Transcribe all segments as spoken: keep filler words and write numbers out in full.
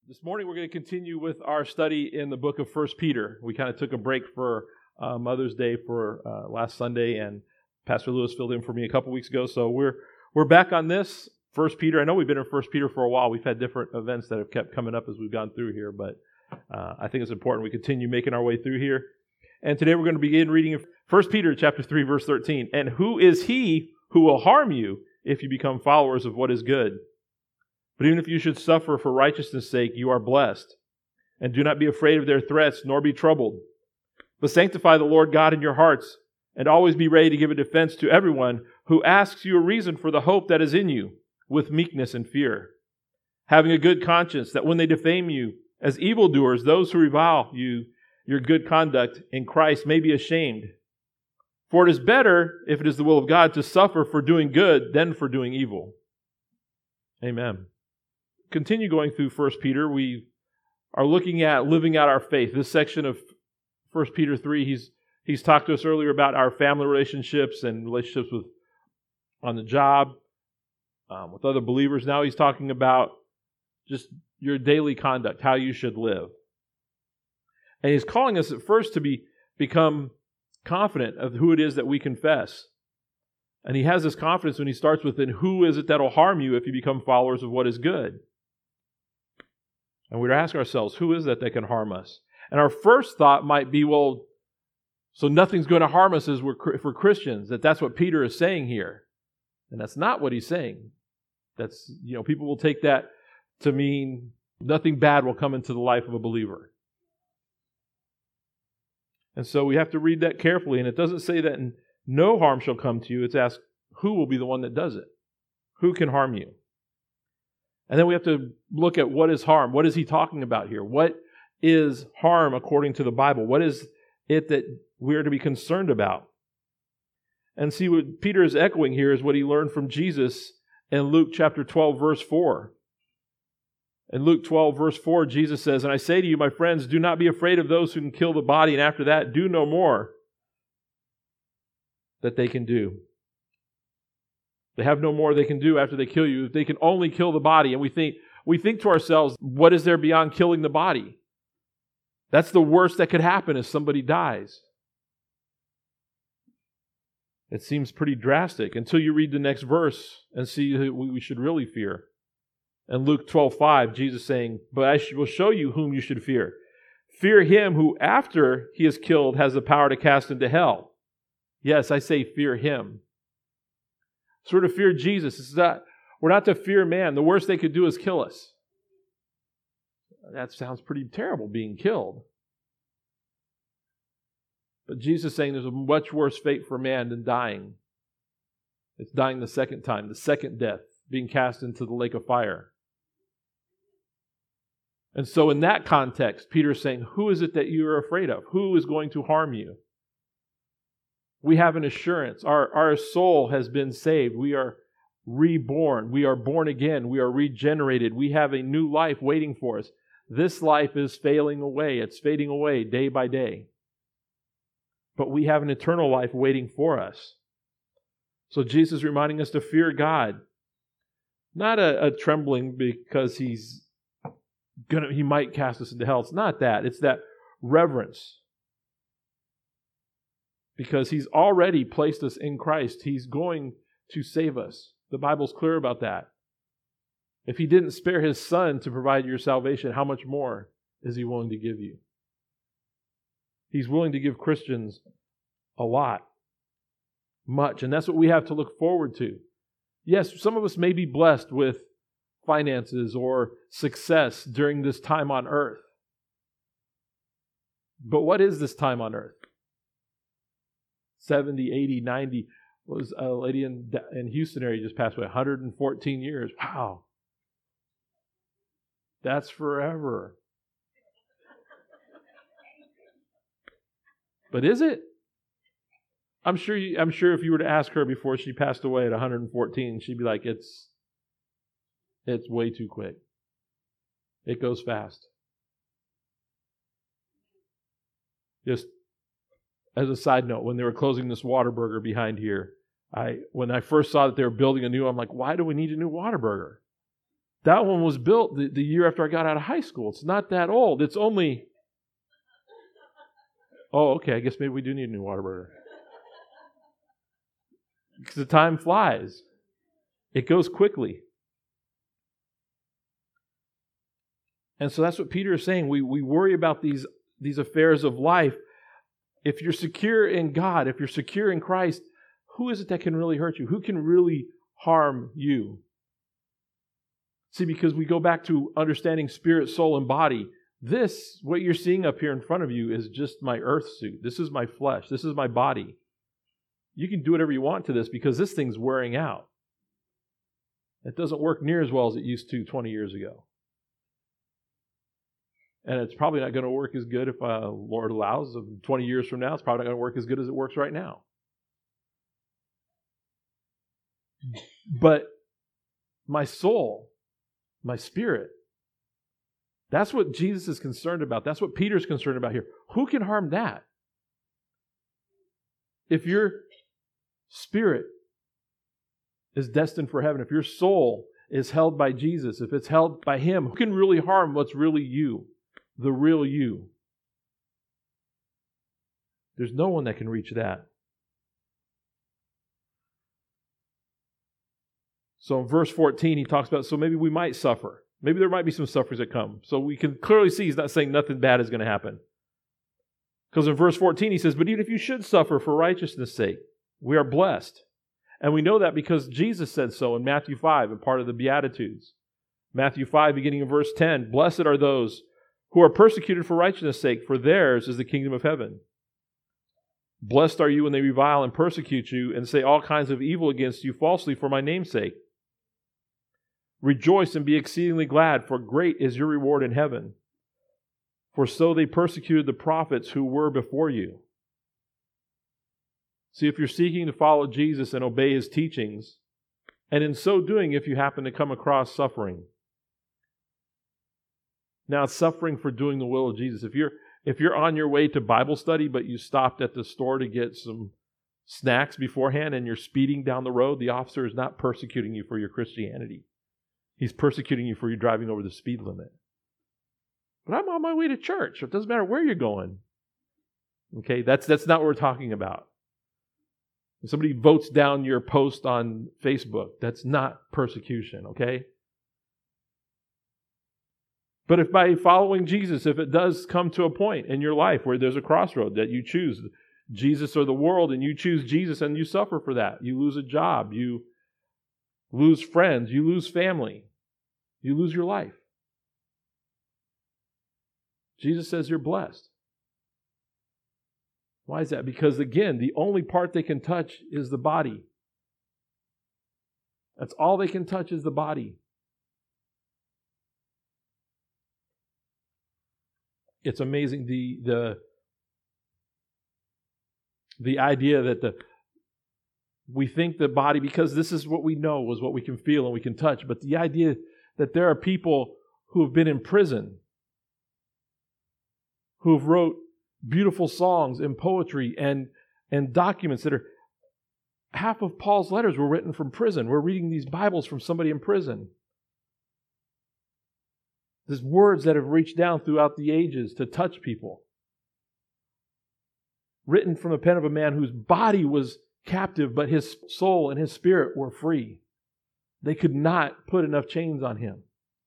This morning we're going to continue with our study in the book of First Peter. We kind of took a break for uh, Mother's Day for uh, last Sunday, and Pastor Lewis filled in for me a couple weeks ago. So we're we're back on this First Peter. I know we've been in First Peter for a while. We've had different events that have kept coming up as we've gone through here, but uh, I think it's important we continue making our way through here. And today we're going to begin reading First Peter chapter three, verse thirteen. And who is he who will harm you if you become followers of what is good? But even if you should suffer for righteousness' sake, you are blessed. And do not be afraid of their threats, nor be troubled. But sanctify the Lord God in your hearts, and always be ready to give a defense to everyone who asks you a reason for the hope that is in you, with meekness and fear. Having a good conscience, that when they defame you as evildoers, those who revile you, your good conduct in Christ may be ashamed. For it is better, if it is the will of God, to suffer for doing good than for doing evil. Amen. Continue going through First Peter. We are looking at living out our faith. This section of First Peter three, he's he's talked to us earlier about our family relationships and relationships with on the job, um, with other believers. Now he's talking about just your daily conduct, how you should live. And he's calling us at first to be become confident of who it is that we confess. And he has this confidence when he starts with, then who is it that will harm you if you become followers of what is good? And we'd ask ourselves, who is that that can harm us? And our first thought might be, well, so nothing's going to harm us as we're if we're Christians, that that's what Peter is saying here. And that's not what he's saying. That's, you know, people will take that to mean nothing bad will come into the life of a believer. And so we have to read that carefully. And it doesn't say that no harm shall come to you. It's asked, who will be the one that does it? Who can harm you? And then we have to look at what is harm. What is he talking about here? What is harm according to the Bible? What is it that we are to be concerned about? And see, what Peter is echoing here is what he learned from Jesus in Luke chapter twelve, verse four. In Luke twelve, verse four, Jesus says, "And I say to you, my friends, do not be afraid of those who can kill the body, and after that do no more that they can do." They have no more they can do after they kill you. They can only kill the body. And we think we think to ourselves, what is there beyond killing the body? That's the worst that could happen is somebody dies. It seems pretty drastic until you read the next verse and see who we should really fear. In Luke twelve five, Jesus saying, "But I will show you whom you should fear. Fear him who after he is killed has the power to cast into hell." Yes, I say fear him. Sort of fear Jesus. It's not, we're not to fear man. The worst they could do is kill us. That sounds pretty terrible, being killed. But Jesus is saying there's a much worse fate for man than dying. It's dying the second time, the second death, being cast into the lake of fire. And so in that context, Peter is saying, who is it that you are afraid of? Who is going to harm you? We have an assurance. Our, our soul has been saved. We are reborn. We are born again. We are regenerated. We have a new life waiting for us. This life is failing away. It's fading away day by day. But we have an eternal life waiting for us. So Jesus is reminding us to fear God. Not a, a trembling because he's gonna he might cast us into hell. It's not that. It's that reverence. Because he's already placed us in Christ. He's going to save us. The Bible's clear about that. If he didn't spare his son to provide your salvation, how much more is he willing to give you? He's willing to give Christians a lot. Much. And that's what we have to look forward to. Yes, some of us may be blessed with finances or success during this time on earth. But what is this time on earth? seventy, eighty, ninety. Was a lady in, in Houston area just passed away, one hundred fourteen years. Wow. That's forever. But is it? I'm sure you, I'm sure if you were to ask her before she passed away at one hundred fourteen, she'd be like, it's, it's way too quick. It goes fast. Just as a side note, when they were closing this Whataburger behind here, I when I first saw that they were building a new, I'm like, why do we need a new Whataburger? That one was built the, the year after I got out of high school. It's not that old. It's only... Oh, okay, I guess maybe we do need a new Whataburger. Because the time flies. It goes quickly. And so that's what Peter is saying. We, we worry about these, these affairs of life. If you're secure in God, if you're secure in Christ, who is it that can really hurt you? Who can really harm you? See, because we go back to understanding spirit, soul, and body. This, what you're seeing up here in front of you, is just my earth suit. This is my flesh. This is my body. You can do whatever you want to this because this thing's wearing out. It doesn't work near as well as it used to twenty years ago. And it's probably not going to work as good if uh, Lord allows. twenty years from now, it's probably not going to work as good as it works right now. But my soul, my spirit, that's what Jesus is concerned about. That's what Peter's concerned about here. Who can harm that? If your spirit is destined for heaven, if your soul is held by Jesus, if it's held by Him, who can really harm what's really you? The real you. There's no one that can reach that. So in verse fourteen, he talks about, so maybe we might suffer. Maybe there might be some sufferings that come. So we can clearly see he's not saying nothing bad is going to happen. Because in verse fourteen, he says, but even if you should suffer for righteousness' sake, we are blessed. And we know that because Jesus said so in Matthew five, and part of the Beatitudes. Matthew five, beginning in verse ten, blessed are those who are persecuted for righteousness' sake, for theirs is the kingdom of heaven. Blessed are you when they revile and persecute you and say all kinds of evil against you falsely for my name's sake. Rejoice and be exceedingly glad, for great is your reward in heaven. For so they persecuted the prophets who were before you. See, if you're seeking to follow Jesus and obey His teachings, and in so doing, if you happen to come across suffering, now, it's suffering for doing the will of Jesus. If you're if you're on your way to Bible study, but you stopped at the store to get some snacks beforehand and you're speeding down the road, the officer is not persecuting you for your Christianity. He's persecuting you for you driving over the speed limit. But I'm on my way to church. It doesn't matter where you're going. Okay, that's that's not what we're talking about. If somebody votes down your post on Facebook, that's not persecution, okay? But if by following Jesus, if it does come to a point in your life where there's a crossroad that you choose Jesus or the world, and you choose Jesus and you suffer for that, you lose a job, you lose friends, you lose family, you lose your life. Jesus says you're blessed. Why is that? Because again, the only part they can touch is the body. That's all they can touch is the body. It's amazing the the the idea that the we think the body, because this is what we know is what we can feel and we can touch, but the idea that there are people who have been in prison, who have wrote beautiful songs and poetry and and documents that are half of Paul's letters were written from prison. We're reading these Bibles from somebody in prison. There's words that have reached down throughout the ages to touch people. Written from the pen of a man whose body was captive, but his soul and his spirit were free. They could not put enough chains on him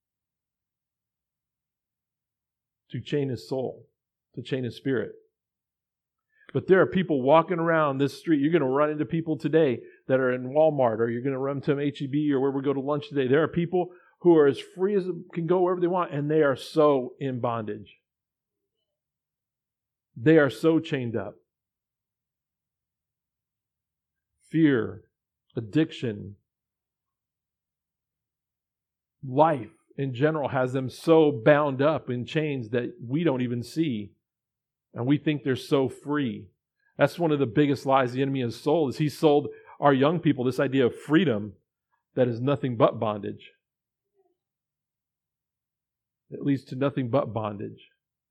to chain his soul, to chain his spirit. But there are people walking around this street. You're going to run into people today that are in Walmart, or you're going to run to H E B or where we go to lunch today. There are people who are as free as can go wherever they want, and they are so in bondage. They are so chained up. Fear, addiction, life in general has them so bound up in chains that we don't even see, and we think they're so free. That's one of the biggest lies the enemy has sold, is he sold our young people this idea of freedom that is nothing but bondage. It leads to nothing but bondage.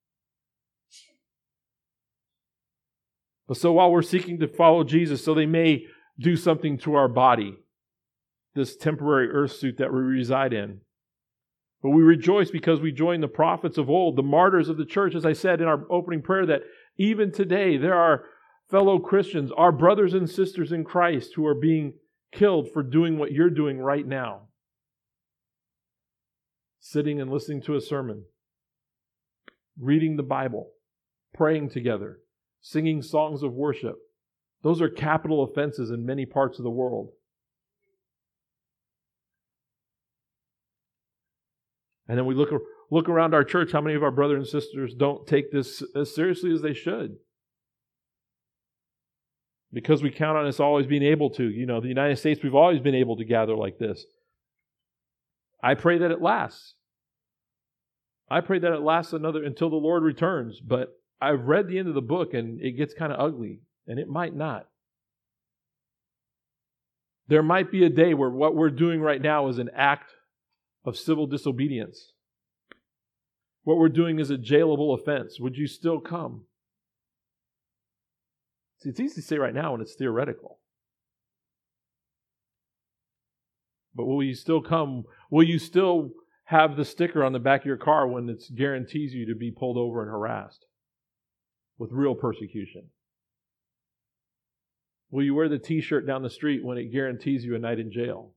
But so while we're seeking to follow Jesus, so they may do something to our body, this temporary earth suit that we reside in, But we rejoice because we join the prophets of old, the martyrs of the church, as I said in our opening prayer, that even today there are fellow Christians, our brothers and sisters in Christ, who are being killed for doing what you're doing right now. Sitting and listening to a sermon, reading the Bible, praying together, singing songs of worship. Those are capital offenses in many parts of the world. And then we look, look around our church, how many of our brothers and sisters don't take this as seriously as they should? Because we count on us always being able to. You know, the United States, we've always been able to gather like this. I pray that it lasts. I pray that it lasts another until the Lord returns. But I've read the end of the book and it gets kind of ugly. And it might not. There might be a day where what we're doing right now is an act of civil disobedience. What we're doing is a jailable offense. Would you still come? See, it's easy to say right now when it's theoretical. But will you still come? Will you still have the sticker on the back of your car when it guarantees you to be pulled over and harassed with real persecution? Will you wear the t-shirt down the street when it guarantees you a night in jail?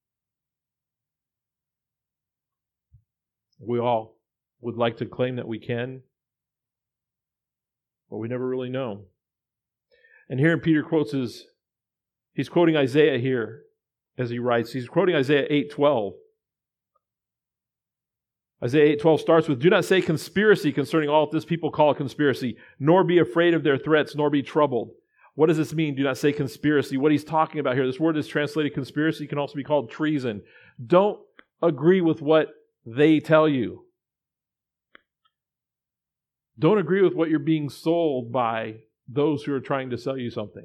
We all would like to claim that we can, but we never really know. And here Peter quotes his, he's quoting Isaiah here as he writes. He's quoting Isaiah eight twelve. Isaiah eight twelve starts with, "Do not say conspiracy concerning all that this people call a conspiracy, nor be afraid of their threats, nor be troubled." What does this mean? Do not say conspiracy. What he's talking about here, this word is translated conspiracy, can also be called treason. Don't agree with what they tell you. Don't agree with what you're being sold by those who are trying to sell you something.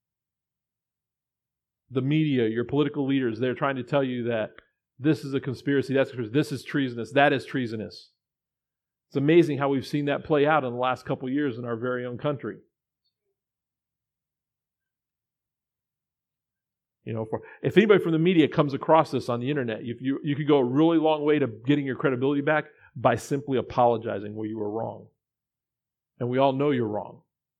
The media, your political leaders, they're trying to tell you that this is a conspiracy, that's this is treasonous, that is treasonous. It's amazing how we've seen that play out in the last couple of years in our very own country. You know, for, if anybody from the media comes across this on the internet, if you you could go a really long way to getting your credibility back by simply apologizing where you were wrong. And we all know you're wrong.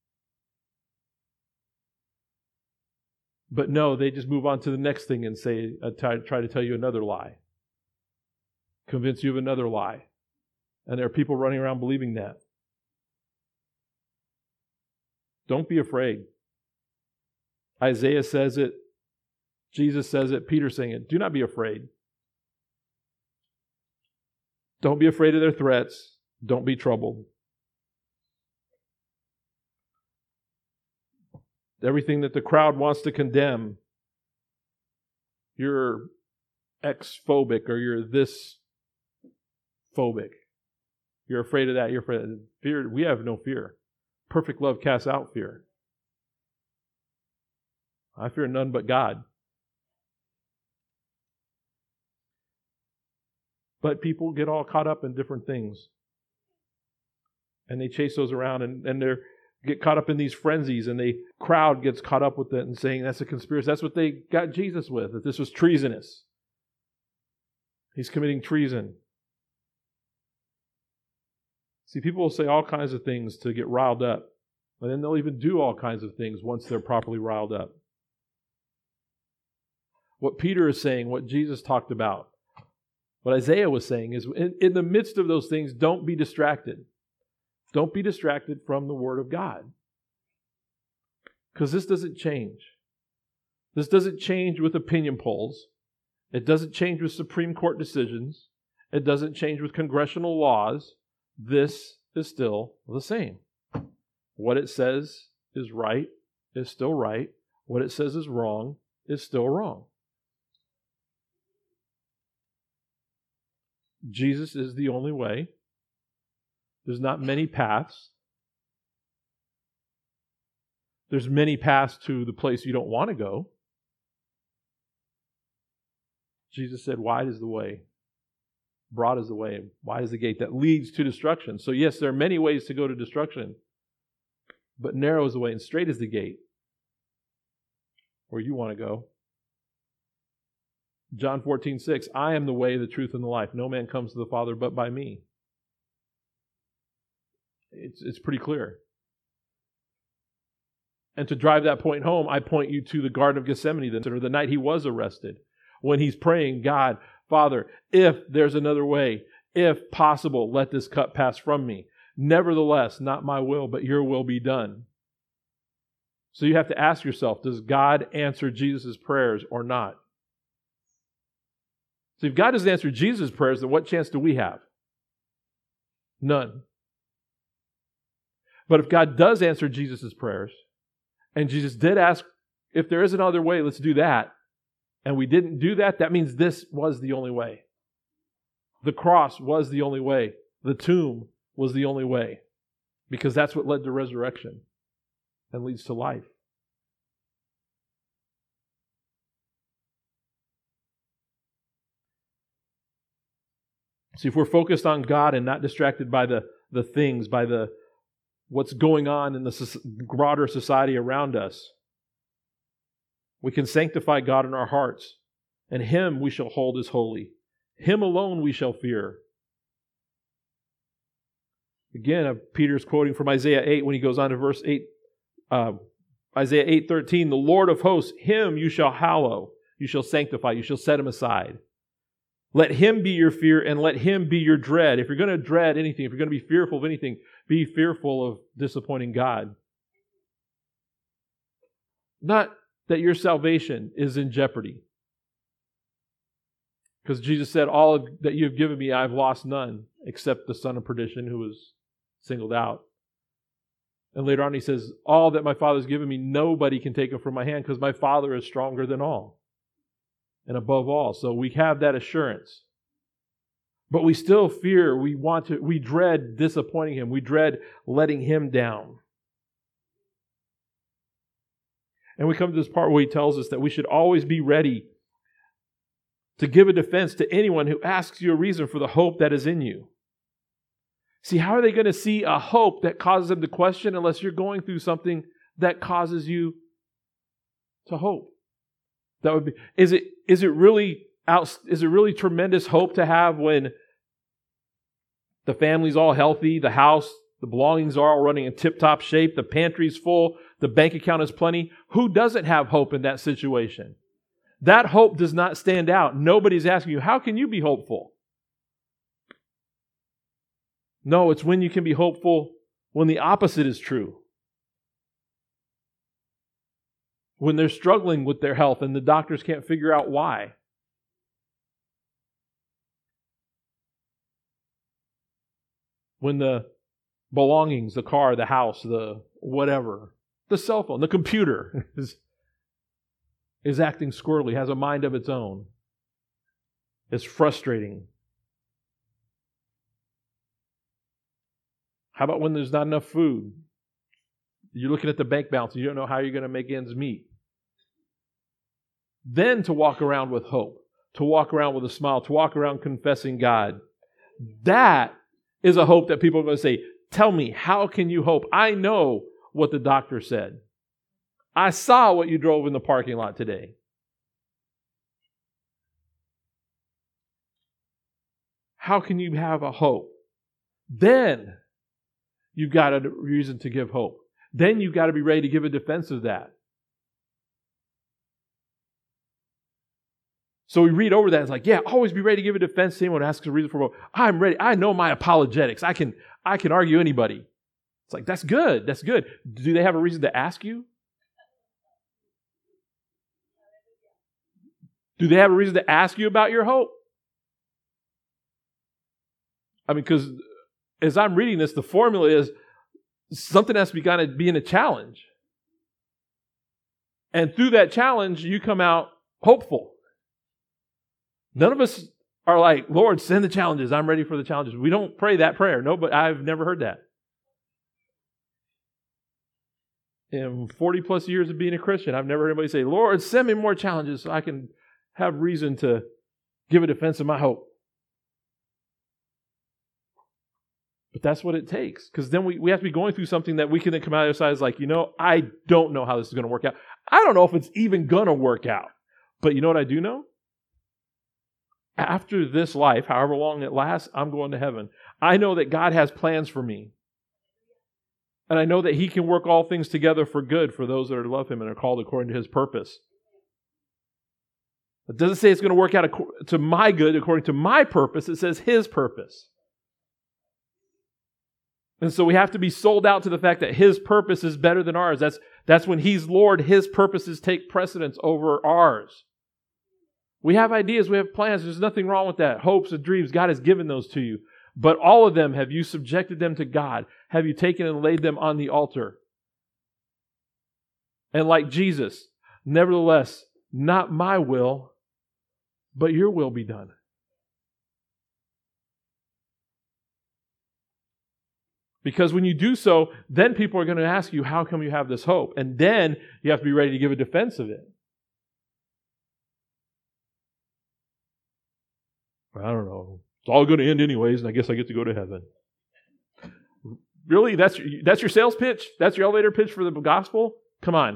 But no, they just move on to the next thing and say, uh, try, try to tell you another lie. Convince you of another lie. And there are people running around believing that. Don't be afraid. Isaiah says it. Jesus says it. Peter's saying it. Do not be afraid. Don't be afraid of their threats. Don't be troubled. Everything that the crowd wants to condemn, you're X-phobic or you're this phobic. You're afraid of that. You're afraid of that. Fear. We have no fear. Perfect love casts out fear. I fear none but God. But people get all caught up in different things. And they chase those around and, and they're get caught up in these frenzies, and the crowd gets caught up with it and saying that's a conspiracy. That's what they got Jesus with, that this was treasonous. He's committing treason. See, people will say all kinds of things to get riled up, and then they'll even do all kinds of things once they're properly riled up. What Peter is saying, what Jesus talked about, what Isaiah was saying is in, in the midst of those things, don't be distracted. Don't be distracted from the Word of God. Because this doesn't change. This doesn't change with opinion polls. It doesn't change with Supreme Court decisions. It doesn't change with congressional laws. This is still the same. What it says is right is still right. What it says is wrong is still wrong. Jesus is the only way. There's not many paths. There's many paths to the place you don't want to go. Jesus said, wide is the way. Broad is the way. Wide is the gate that leads to destruction. So yes, there are many ways to go to destruction. But narrow is the way and straight is the gate where you want to go. John fourteen six, I am the way, the truth, and the life. No man comes to the Father but by me. It's, it's pretty clear. And to drive that point home, I point you to the Garden of Gethsemane, the, the night he was arrested, when he's praying, God, Father, if there's another way, if possible, let this cup pass from me. Nevertheless, not my will, but your will be done. So you have to ask yourself, does God answer Jesus' prayers or not? So if God doesn't answer Jesus' prayers, then what chance do we have? None. But if God does answer Jesus' prayers, and Jesus did ask, if there is another way, let's do that, and we didn't do that, that means this was the only way. The cross was the only way. The tomb was the only way. Because that's what led to resurrection and leads to life. See, if we're focused on God and not distracted by the, the things, by the what's going on in the broader society around us, we can sanctify God in our hearts, and Him we shall hold as holy. Him alone we shall fear. Again, Peter's quoting from Isaiah eight when he goes on to verse eight, uh, Isaiah eight thirteen, the Lord of hosts, Him you shall hallow, you shall sanctify, you shall set Him aside. Let Him be your fear and let Him be your dread. If you're going to dread anything, if you're going to be fearful of anything, be fearful of disappointing God. Not that your salvation is in jeopardy. Because Jesus said, all of, that you have given me, I have lost none, except the son of perdition who was singled out. And later on he says, all that my Father has given me, nobody can take it from my hand because my Father is stronger than all and above all. So we have that assurance. But we still fear, we want to, we dread disappointing Him. We dread letting Him down. And we come to this part where He tells us that we should always be ready to give a defense to anyone who asks you a reason for the hope that is in you. See, how are they going to see a hope that causes them to question unless you're going through something that causes you to hope? That would be, is it, is it really out, is it really tremendous hope to have when the family's all healthy, the house, the belongings are all running in tip-top shape, the pantry's full, the bank account is plenty? Who doesn't have hope in that situation? That hope does not stand out. Nobody's asking you, how can you be hopeful? No, it's when you can be hopeful when the opposite is true. When they're struggling with their health and the doctors can't figure out why. When the belongings, the car, the house, the whatever, the cell phone, the computer is, is acting squirrely, has a mind of its own. It's frustrating. How about when there's not enough food? You're looking at the bank balance and you don't know how you're going to make ends meet. Then to walk around with hope, to walk around with a smile, to walk around confessing God. That is a hope that people are going to say, tell me, how can you hope? I know what the doctor said. I saw what you drove in the parking lot today. How can you have a hope? Then you've got a reason to give hope. Then you've got to be ready to give a defense of that. So we read over that, and it's like, yeah, always be ready to give a defense to anyone who asks a reason for hope. I'm ready. I know my apologetics. I can, I can argue anybody. It's like, that's good. That's good. Do they have a reason to ask you? Do they have a reason to ask you about your hope? I mean, because as I'm reading this, the formula is something has to be kind of being a challenge. And through that challenge, you come out hopeful. None of us are like, Lord, send the challenges. I'm ready for the challenges. We don't pray that prayer. No, but I've never heard that. In forty plus years of being a Christian, I've never heard anybody say, Lord, send me more challenges so I can have reason to give a defense of my hope. But that's what it takes. Because then we, we have to be going through something that we can then come out the other side as like, you know, I don't know how this is going to work out. I don't know if it's even going to work out. But you know what I do know? after this life, however long it lasts, I'm going to heaven. I know that God has plans for me. And I know that He can work all things together for good for those that are love Him and are called according to His purpose. It doesn't say it's going to work out to my good according to my purpose. It says His purpose. And so we have to be sold out to the fact that His purpose is better than ours. That's, that's when He's Lord, His purposes take precedence over ours. We have ideas, we have plans. There's nothing wrong with that. Hopes and dreams, God has given those to you. But all of them, have you subjected them to God? Have you taken and laid them on the altar? And like Jesus, nevertheless, not my will, but your will be done. Because when you do so, then people are going to ask you, how come you have this hope? And then you have to be ready to give a defense of it. I don't know. It's all going to end anyways, and I guess I get to go to heaven. Really? That's your, that's your sales pitch? That's your elevator pitch for the gospel? Come on.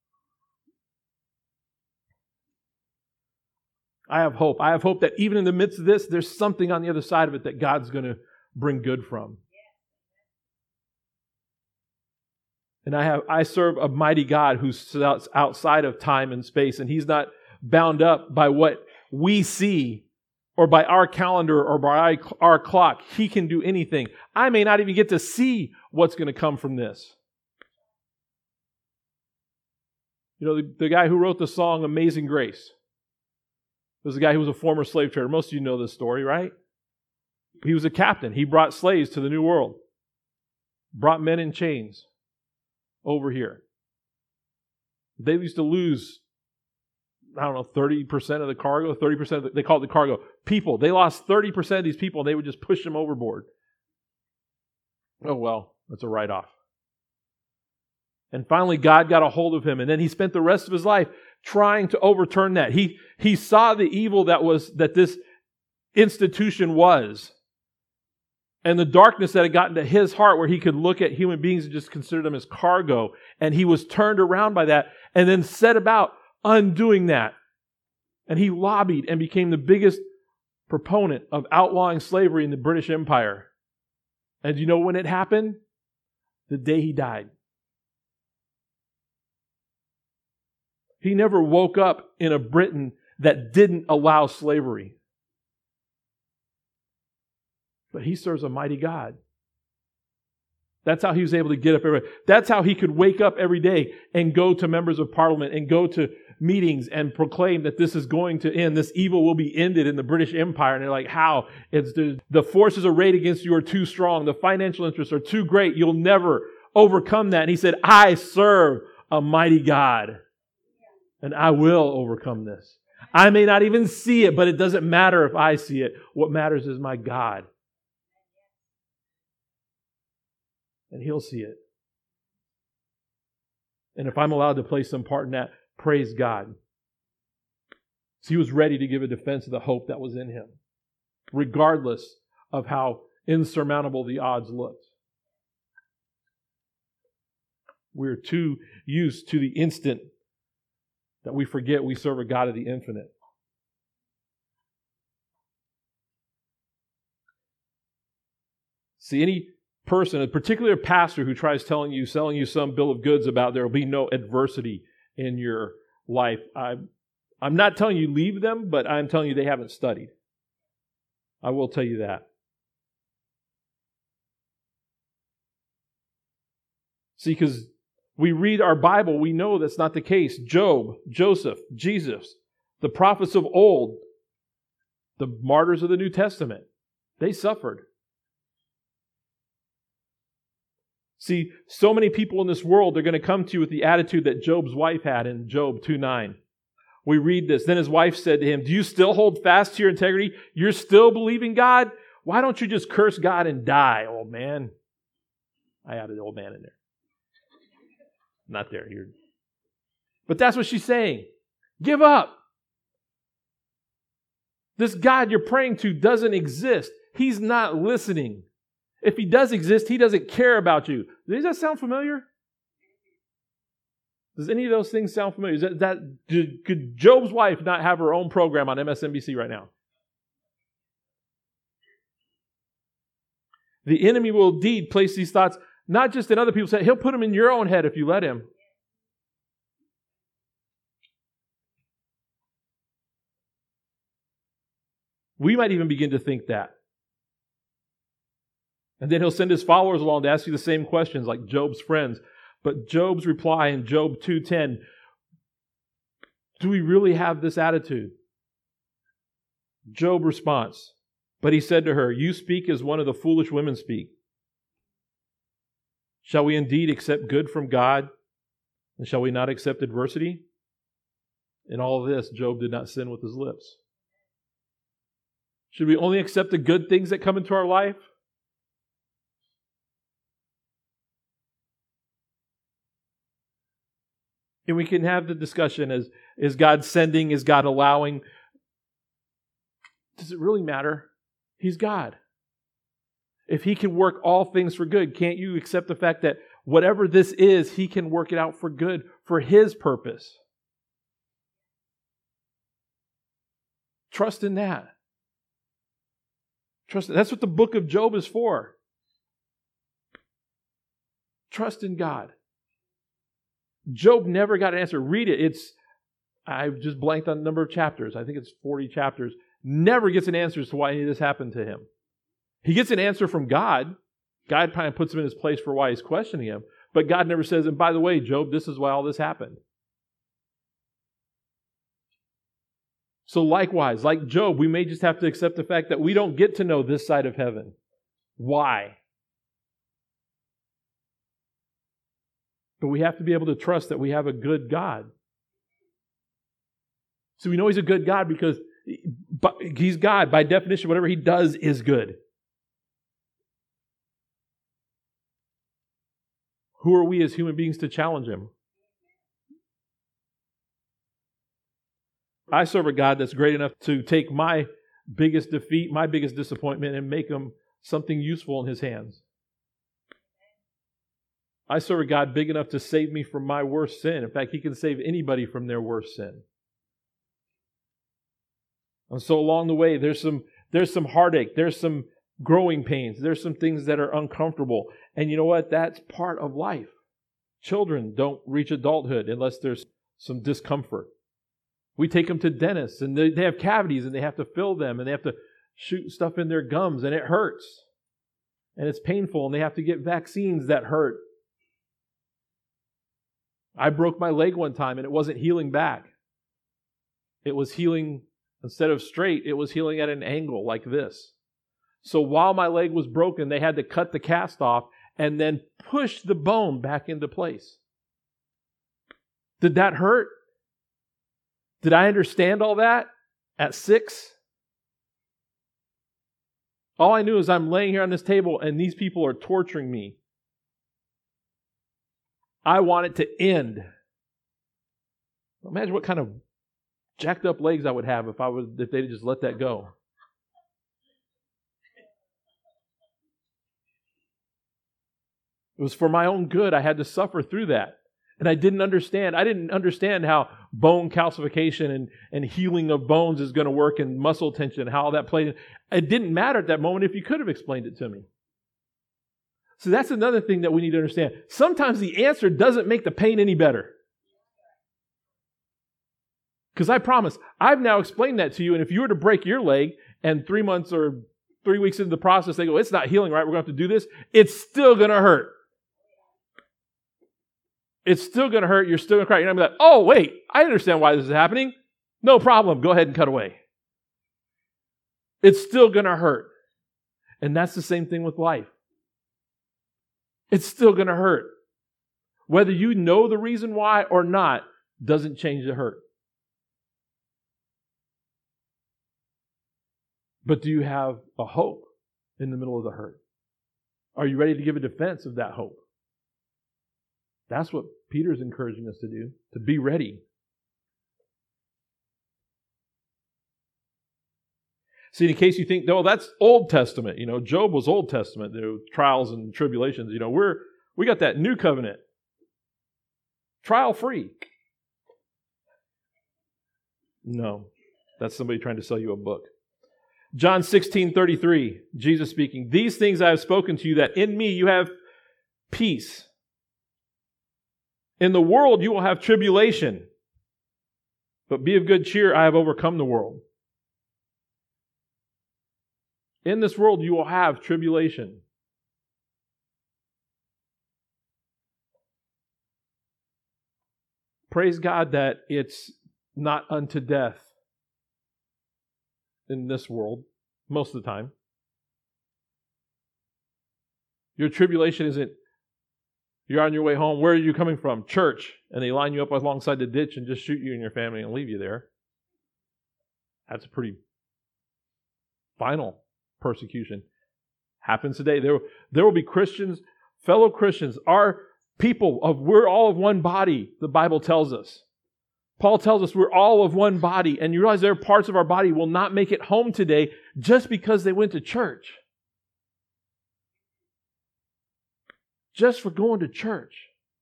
I have hope. I have hope that even in the midst of this, there's something on the other side of it that God's going to bring good from. And I have I serve a mighty God who's outside of time and space, and He's not bound up by what we see or by our calendar or by our clock. He can do anything. I may not even get to see what's going to come from this. You know, the, the guy who wrote the song Amazing Grace was a guy who was a former slave trader. Most of you know this story, right? He was a captain. He brought slaves to the New World. Brought men in chains over here. They used to lose, I don't know, thirty percent of the cargo, thirty percent of the, they call it the cargo. People. They lost thirty percent of these people and they would just push them overboard. Oh well, that's a write-off. And finally God got a hold of him, and then he spent the rest of his life trying to overturn that. He, he saw the evil that was that this institution was. And the darkness that had gotten to his heart, where he could look at human beings and just consider them as cargo. And he was turned around by that and then set about undoing that. And he lobbied and became the biggest proponent of outlawing slavery in the British Empire. And you know when it happened? The day he died. He never woke up in a Britain that didn't allow slavery. But he serves a mighty God. That's how he was able to get up every day. That's how he could wake up every day and go to members of parliament and go to meetings and proclaim that this is going to end. This evil will be ended in the British Empire. And they're like, how? It's the, the forces arrayed against you are too strong. The financial interests are too great. You'll never overcome that. And he said, I serve a mighty God. And I will overcome this. I may not even see it, but it doesn't matter if I see it. What matters is my God. And He'll see it. And if I'm allowed to play some part in that, praise God. So he was ready to give a defense of the hope that was in him, regardless of how insurmountable the odds looked. We're too used to the instant that we forget we serve a God of the infinite. See, any person, particularly a pastor who tries telling you, selling you some bill of goods about there will be no adversity in your life, I'm, I'm not telling you leave them, but I'm telling you they haven't studied. I will tell you that. See, because we read our Bible, we know that's not the case. Job, Joseph, Jesus, the prophets of old, the martyrs of the New Testament, they suffered. See, so many people in this world, they're going to come to you with the attitude that Job's wife had in Job two nine. We read this. Then his wife said to him, do you still hold fast to your integrity? You're still believing God? Why don't you just curse God and die, old man? I added old man in there. Not there. You're... But that's what she's saying. Give up. This God you're praying to doesn't exist. He's not listening. If He does exist, He doesn't care about you. Does that sound familiar? Does any of those things sound familiar? Is that, that could Job's wife not have her own program on M S N B C right now? The enemy will indeed place these thoughts not just in other people's head. He'll put them in your own head if you let him. We might even begin to think that. And then he'll send his followers along to ask you the same questions like Job's friends. But Job's reply in Job two ten, do we really have this attitude? Job response, but he said to her, you speak as one of the foolish women speak. Shall we indeed accept good from God, and shall we not accept adversity? In all of this, Job did not sin with his lips. Should we only accept the good things that come into our life? And we can have the discussion as, is God sending? Is God allowing? Does it really matter? He's God. If He can work all things for good, can't you accept the fact that whatever this is, He can work it out for good, for His purpose? Trust in that. Trust. That's what the book of Job is for. Trust in God. Job never got an answer. Read it. It's, I've just blanked on the number of chapters. I think it's forty chapters. Never gets an answer as to why any of this happened to him. He gets an answer from God. God kind of puts him in his place for why he's questioning him. But God never says, and by the way, Job, this is why all this happened. So likewise, like Job, we may just have to accept the fact that we don't get to know this side of heaven. Why? But we have to be able to trust that we have a good God. So we know He's a good God because He's God. By definition, whatever He does is good. Who are we as human beings to challenge Him? I serve a God that's great enough to take my biggest defeat, my biggest disappointment, and make them something useful in His hands. I serve a God big enough to save me from my worst sin. In fact, He can save anybody from their worst sin. And so along the way, there's some there's some heartache, there's some growing pains, there's some things that are uncomfortable. And you know what? That's part of life. Children don't reach adulthood unless there's some discomfort. We take them to dentists, and they, they have cavities, and they have to fill them, and they have to shoot stuff in their gums, and it hurts. And it's painful, and they have to get vaccines that hurt. I broke my leg one time, and it wasn't healing back. It was healing, instead of straight, it was healing at an angle like this. So while my leg was broken, they had to cut the cast off and then push the bone back into place. Did that hurt? Did I understand all that at six? All I knew is I'm laying here on this table and these people are torturing me. I want it to end. Imagine what kind of jacked up legs I would have if I was if they'd just let that go. It was for my own good. I had to suffer through that. And I didn't understand. I didn't understand how bone calcification and, and healing of bones is going to work and muscle tension, how that played. It didn't matter at that moment if you could have explained it to me. So that's another thing that we need to understand. Sometimes the answer doesn't make the pain any better. Because I promise, I've now explained that to you, and if you were to break your leg and three months or three weeks into the process, they go, it's not healing, right? We're going to have to do this. It's still going to hurt. It's still going to hurt. You're still going to cry. You're going to be like, oh, wait, I understand why this is happening. No problem. Go ahead and cut away. It's still going to hurt. And that's the same thing with life. It's still going to hurt. Whether you know the reason why or not doesn't change the hurt. But do you have a hope in the middle of the hurt? Are you ready to give a defense of that hope? That's what Peter's encouraging us to do, to be ready. See, in case you think, no, that's Old Testament. You know, Job was Old Testament. There were trials and tribulations. You know, we're we got that New Covenant. Trial free. No, that's somebody trying to sell you a book. John sixteen thirty-three, Jesus speaking, "These things I have spoken to you, that in me you have peace. In the world you will have tribulation, but be of good cheer, I have overcome the world." In this world you will have tribulation. Praise God that it's not unto death in this world, most of the time. Your tribulation isn't, you're on your way home, where are you coming from? Church. And they line you up alongside the ditch and just shoot you and your family and leave you there. That's a pretty final persecution. Happens today. There, there will be Christians, fellow Christians, our people of, we're all of one body, the Bible tells us. Paul tells us we're all of one body, and you realize there are parts of our body will not make it home today just because they went to church. Just for going to church.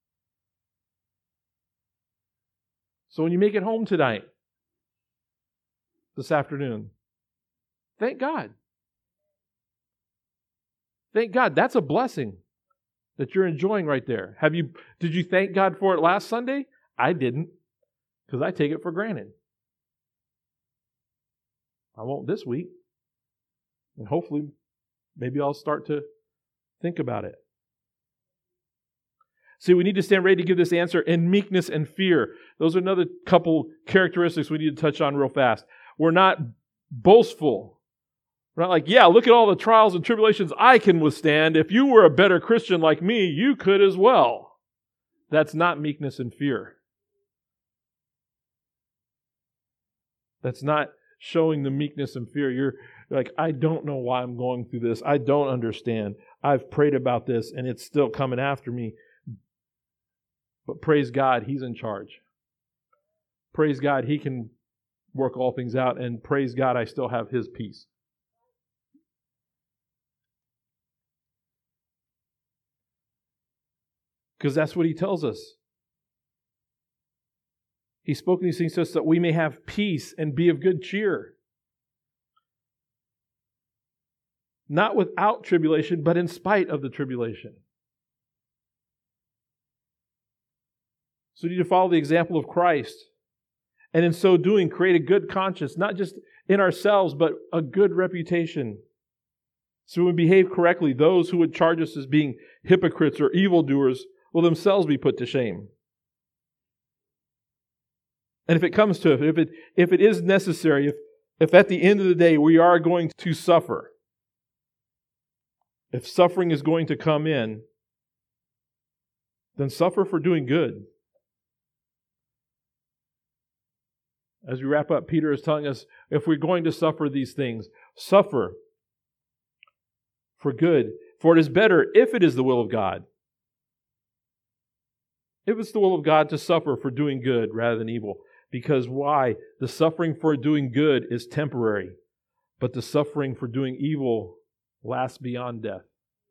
So when you make it home tonight, this afternoon, thank God. Thank God. That's a blessing that you're enjoying right there. Have you? Did you thank God for it last Sunday? I didn't, because I take it for granted. I won't this week. And hopefully, maybe I'll start to think about it. See, we need to stand ready to give this answer in meekness and fear. Those are another couple characteristics we need to touch on real fast. We're not boastful. We're not like, yeah, look at all the trials and tribulations I can withstand. If you were a better Christian like me, you could as well. That's not meekness and fear. That's not showing the meekness and fear. You're like, I don't know why I'm going through this. I don't understand. I've prayed about this and it's still coming after me. But praise God, He's in charge. Praise God, He can work all things out. And praise God, I still have His peace. Because that's what He tells us. He's spoken these things to us that we may have peace and be of good cheer. Not without tribulation, but in spite of the tribulation. So we need to follow the example of Christ. And in so doing, create a good conscience, not just in ourselves, but a good reputation. So when we behave correctly, those who would charge us as being hypocrites or evildoers will themselves be put to shame. And if it comes to it, if it, if it is necessary, if, if at the end of the day we are going to suffer, if suffering is going to come in, then suffer for doing good. As we wrap up, Peter is telling us, if we're going to suffer these things, suffer for good. For it is better if it is the will of God. If it's the will of God to suffer for doing good rather than evil. Because why? The suffering for doing good is temporary, but the suffering for doing evil lasts beyond death.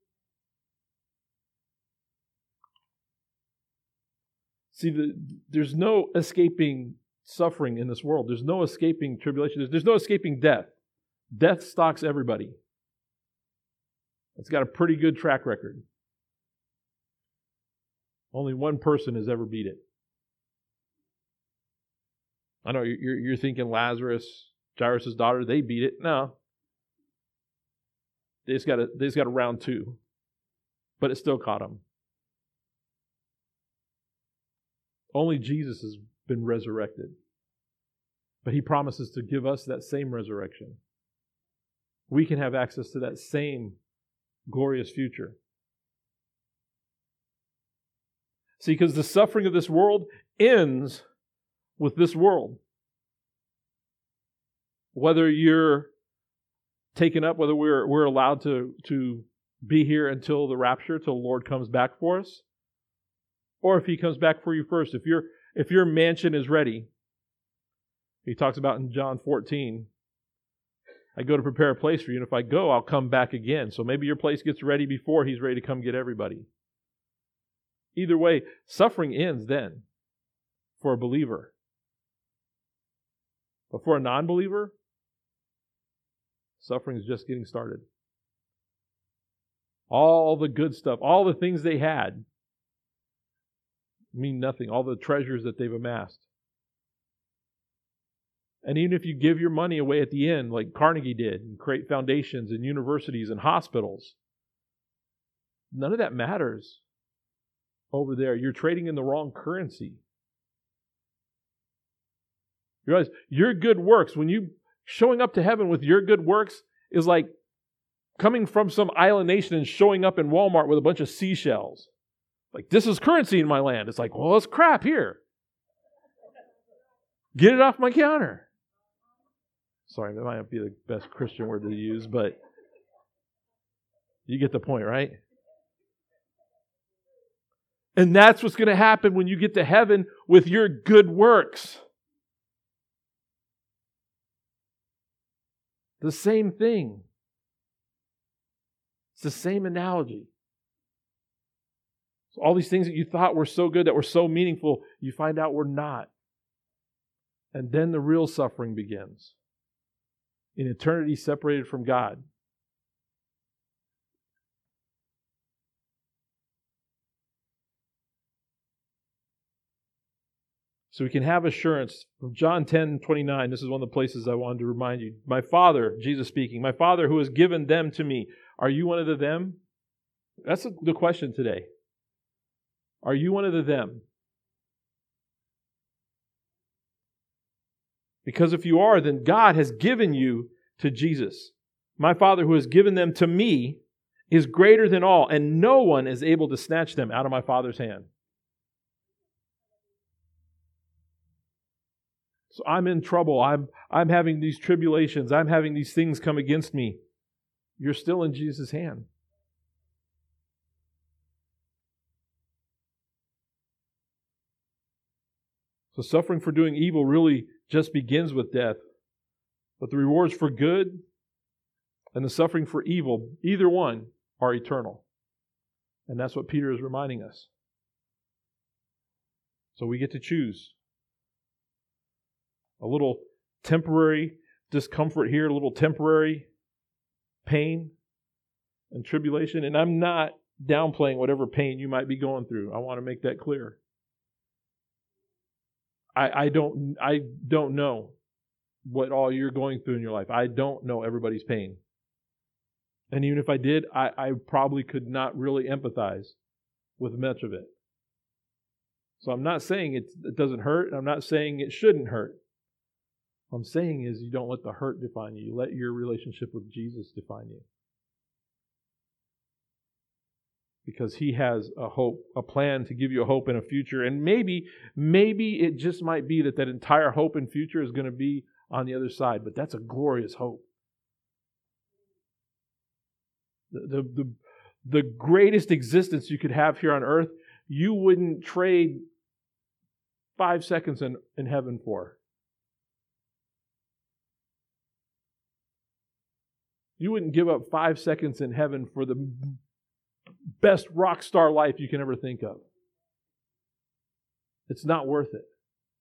See, the, there's no escaping suffering in this world. There's no escaping tribulation. There's, there's no escaping death. Death stalks everybody. It's got a pretty good track record. Only one person has ever beat it. I know you're, you're thinking Lazarus, Jairus' daughter, they beat it. No. They just got a, they just got a round two. But it still caught them. Only Jesus has been resurrected. But He promises to give us that same resurrection. We can have access to that same glorious future. See, because the suffering of this world ends with this world. Whether you're taken up, whether we're we're allowed to, to be here until the rapture, till the Lord comes back for us, or if He comes back for you first. If your if your mansion is ready, He talks about in John fourteen, I go to prepare a place for you, and if I go, I'll come back again. So maybe your place gets ready before He's ready to come get everybody. Either way, suffering ends then for a believer. But for a non-believer, Suffering is just getting started. All the good stuff, all the things they had mean nothing. All the treasures that they've amassed. And even if you give your money away at the end, like Carnegie did, and create foundations and universities and hospitals, none of that matters over there. You're trading in the wrong currency. You realize your good works, when you showing up to heaven with your good works, is like coming from some island nation and showing up in Walmart with a bunch of seashells. Like, this is currency in my land. It's like, well, it's crap here. Get it off my counter. Sorry, that might not be the best Christian word to use, but you get the point, right? And that's what's going to happen when you get to heaven with your good works. The same thing. It's the same analogy. So all these things that you thought were so good, that were so meaningful, you find out were not. And then the real suffering begins. In eternity separated from God. So we can have assurance. From John ten twenty-nine, this is one of the places I wanted to remind you. My Father, Jesus speaking, my Father who has given them to me. Are you one of the them? That's the question today. Are you one of the them? Because if you are, then God has given you to Jesus. My Father who has given them to me is greater than all, and no one is able to snatch them out of my Father's hand. So I'm in trouble. I'm, I'm having these tribulations. I'm having these things come against me. You're still in Jesus' hand. So suffering for doing evil really just begins with death. But the rewards for good and the suffering for evil, either one, are eternal. And that's what Peter is reminding us. So we get to choose. A little temporary discomfort here, a little temporary pain and tribulation. And I'm not downplaying whatever pain you might be going through. I want to make that clear. I, I don't I don't know what all you're going through in your life. I don't know everybody's pain. And even if I did, I, I probably could not really empathize with much of it. So I'm not saying it, it doesn't hurt. I'm not saying it shouldn't hurt. What I'm saying is you don't let the hurt define you. You let your relationship with Jesus define you. Because He has a hope, a plan to give you a hope and a future. And maybe, maybe it just might be that that entire hope and future is going to be on the other side. But that's a glorious hope. The, the, the, the greatest existence you could have here on earth, you wouldn't trade five seconds in, in heaven for. You wouldn't give up five seconds in heaven for the best rock star life you can ever think of. It's not worth it.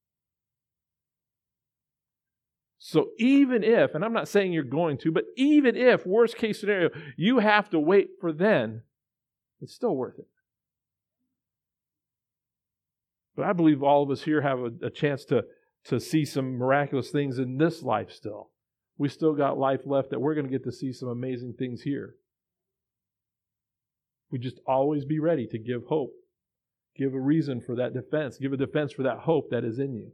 So even if, and I'm not saying you're going to, but even if, worst case scenario, you have to wait for then, it's still worth it. But I believe all of us here have a, a chance to, to see some miraculous things in this life still. We still got life left that we're going to get to see some amazing things here. We just always be ready to give hope. Give a reason for that defense. Give a defense for that hope that is in you.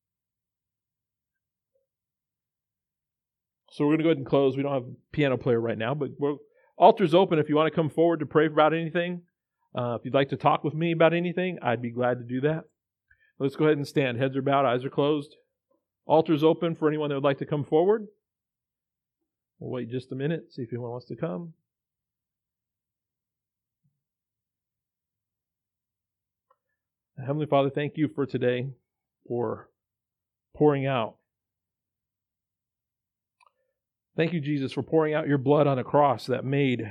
So we're going to go ahead and close. We don't have a piano player right now, but we're, altar's open if you want to come forward to pray about anything. Uh, if you'd like to talk with me about anything, I'd be glad to do that. Let's go ahead and stand. Heads are bowed, eyes are closed. Altar's open for anyone that would like to come forward. We'll wait just a minute, see if anyone wants to come. Heavenly Father, thank you for today, for pouring out. Thank you, Jesus, for pouring out your blood on a cross that made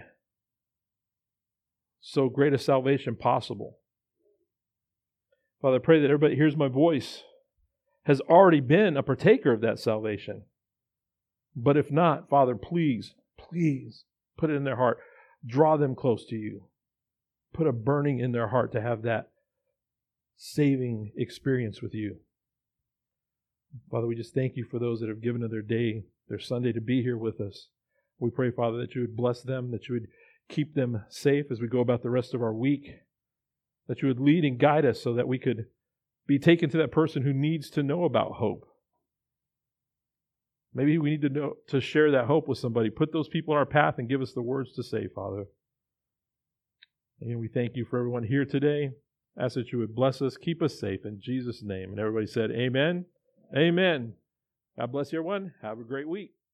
so great a salvation possible. Father, I pray that everybody hears my voice has already been a partaker of that salvation. But if not, Father, please, please put it in their heart. Draw them close to you. Put a burning in their heart to have that saving experience with you. Father, we just thank you for those that have given of their day, their Sunday, to be here with us. We pray, Father, that you would bless them, that you would keep them safe as we go about the rest of our week, that you would lead and guide us so that we could be taken to that person who needs to know about hope. Maybe we need to know to share that hope with somebody. Put those people in our path and give us the words to say, Father. And we thank you for everyone here today. Ask that you would bless us, keep us safe in Jesus' name. And everybody said, amen. Amen. God bless you, everyone. Have a great week.